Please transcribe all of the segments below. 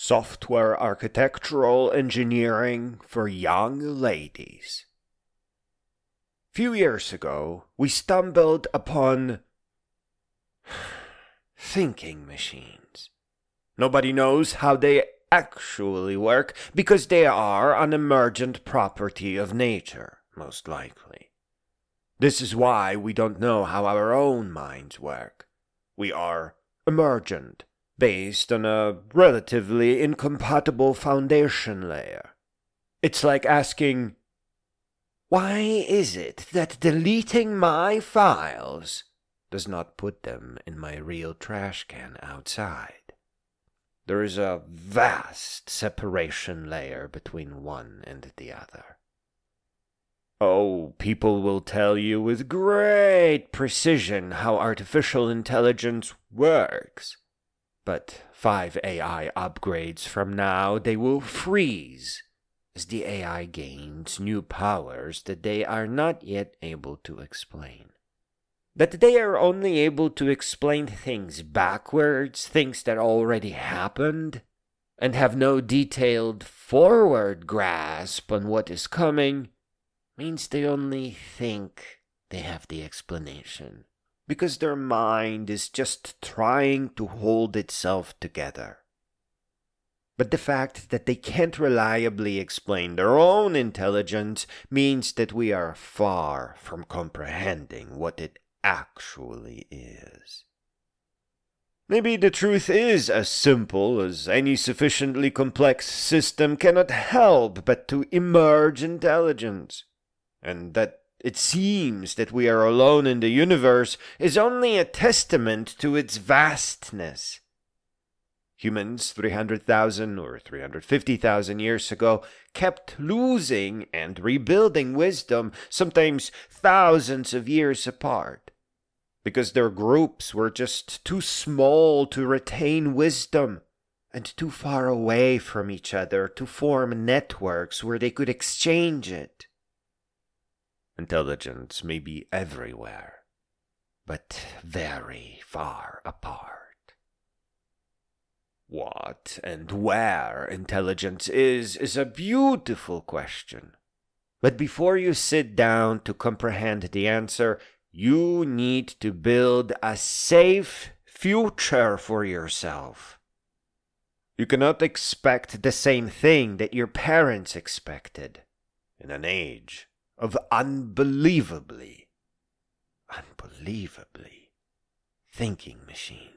Software architectural engineering for young ladies. Few years ago, we stumbled upon thinking machines. Nobody knows how they actually work because they are an emergent property of nature, most likely. This is why we don't know how our own minds work. We are emergent, based on a relatively incompatible foundation layer. It's like asking, why is it that deleting my files does not put them in my real trash can outside? There is a vast separation layer between one and the other. Oh, people will tell you with great precision how artificial intelligence works. But 5 AI upgrades from now, they will freeze as the AI gains new powers that they are not yet able to explain. That they are only able to explain things backwards, things that already happened, and have no detailed forward grasp on what is coming, means they only think they have the explanation, because their mind is just trying to hold itself together. But the fact that they can't reliably explain their own intelligence means that we are far from comprehending what it actually is. Maybe the truth is as simple as any sufficiently complex system cannot help but to emerge intelligence, and that it seems that we are alone in the universe is only a testament to its vastness. Humans 300,000 or 350,000 years ago kept losing and rebuilding wisdom, sometimes thousands of years apart, because their groups were just too small to retain wisdom and too far away from each other to form networks where they could exchange it. Intelligence may be everywhere, but very far apart. What and where intelligence is a beautiful question. But before you sit down to comprehend the answer, you need to build a safe future for yourself. You cannot expect the same thing that your parents expected in an age of unbelievably thinking machines.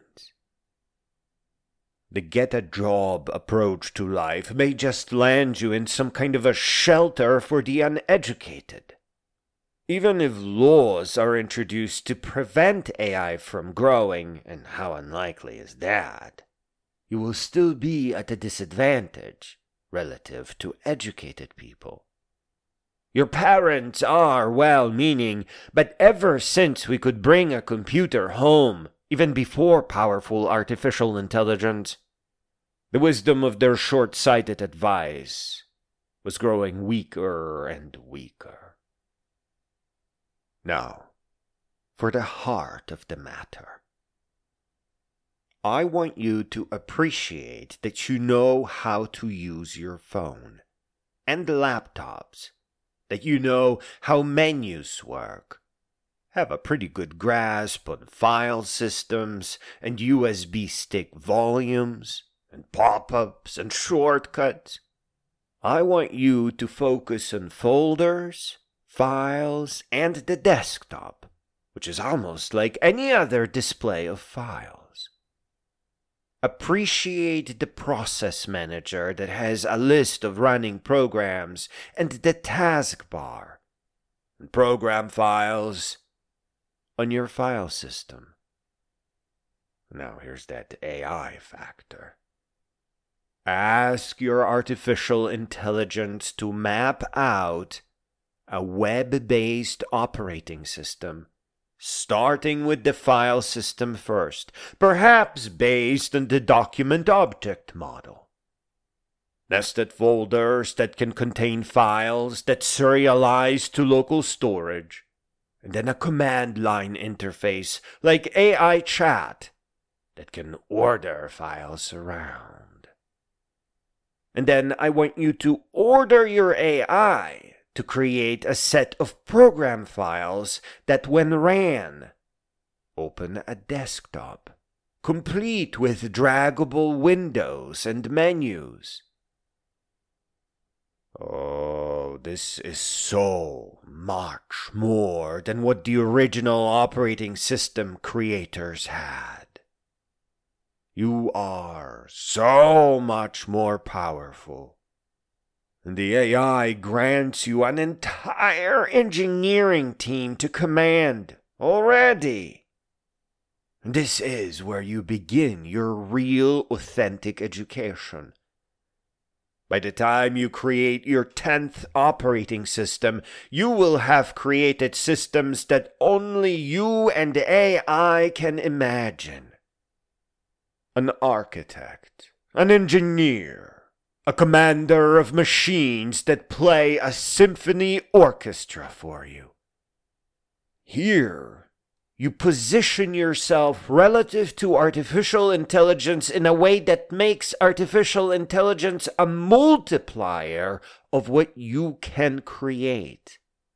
The get-a-job approach to life may just land you in some kind of a shelter for the uneducated. Even if laws are introduced to prevent AI from growing, and how unlikely is that, you will still be at a disadvantage relative to educated people. Your parents are well-meaning, but ever since we could bring a computer home, even before powerful artificial intelligence, the wisdom of their short-sighted advice was growing weaker and weaker. Now, for the heart of the matter. I want you to appreciate that you know how to use your phone and laptops, that you know how menus work, have a pretty good grasp on file systems and USB stick volumes and pop-ups and shortcuts. I want you to focus on folders, files, and the desktop, which is almost like any other display of files. Appreciate the process manager that has a list of running programs and the taskbar and program files on your file system. Now here's that AI factor. Ask your artificial intelligence to map out a web-based operating system, starting with the file system first, perhaps based on the document object model. Nested folders that can contain files that serialize to local storage, and then a command line interface like AI chat that can order files around. And then I want you to order your AI to create a set of program files that, when ran, open a desktop, complete with draggable windows and menus. Oh, this is so much more than what the original operating system creators had. You are so much more powerful. And the AI grants you an entire engineering team to command already. This is where you begin your real, authentic education. By the time you create your 10th operating system, you will have created systems that only you and AI can imagine. An architect, an engineer, a commander of machines that play a symphony orchestra for you. Here, you position yourself relative to artificial intelligence in a way that makes artificial intelligence a multiplier of what you can create.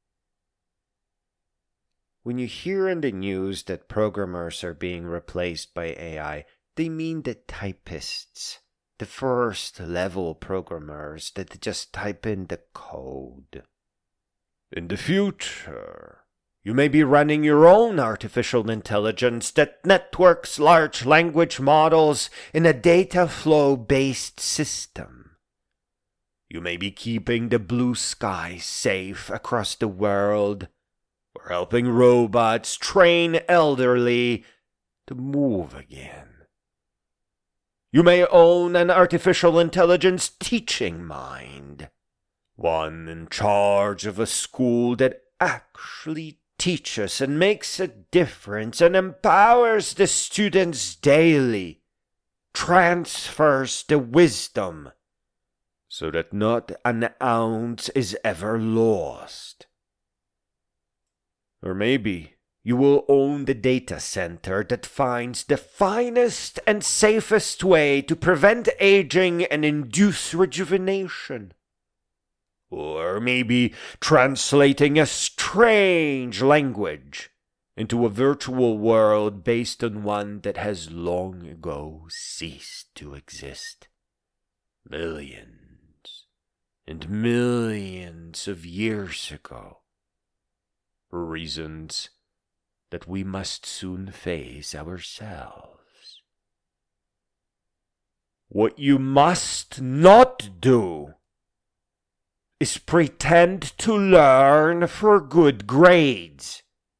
When you hear in the news that programmers are being replaced by AI, they mean the typists, the first-level programmers that just type in the code. In the future, you may be running your own artificial intelligence that networks large language models in a data flow-based system. You may be keeping the blue sky safe across the world, or helping robots train elderly to move again. You may own an artificial intelligence teaching mind, one in charge of a school that actually teaches and makes a difference and empowers the students daily, transfers the wisdom, so that not an ounce is ever lost. Or maybe you will own the data center that finds the finest and safest way to prevent aging and induce rejuvenation. Or maybe translating a strange language into a virtual world based on one that has long ago ceased to exist. Millions and millions of years ago. For reasons that we must soon face ourselves. What you must not do is pretend to learn for good grades.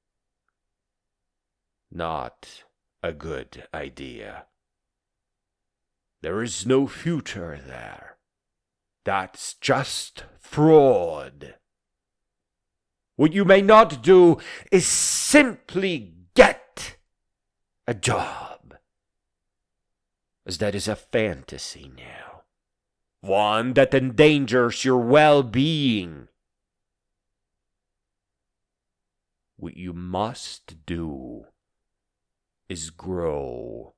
Not a good idea. There is no future there. That's just fraud. What you may not do is simply get a job, as that is a fantasy now, one that endangers your well-being. What you must do is grow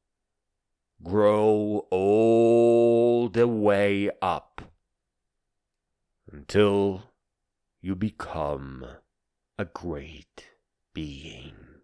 all the way up until you become a great being.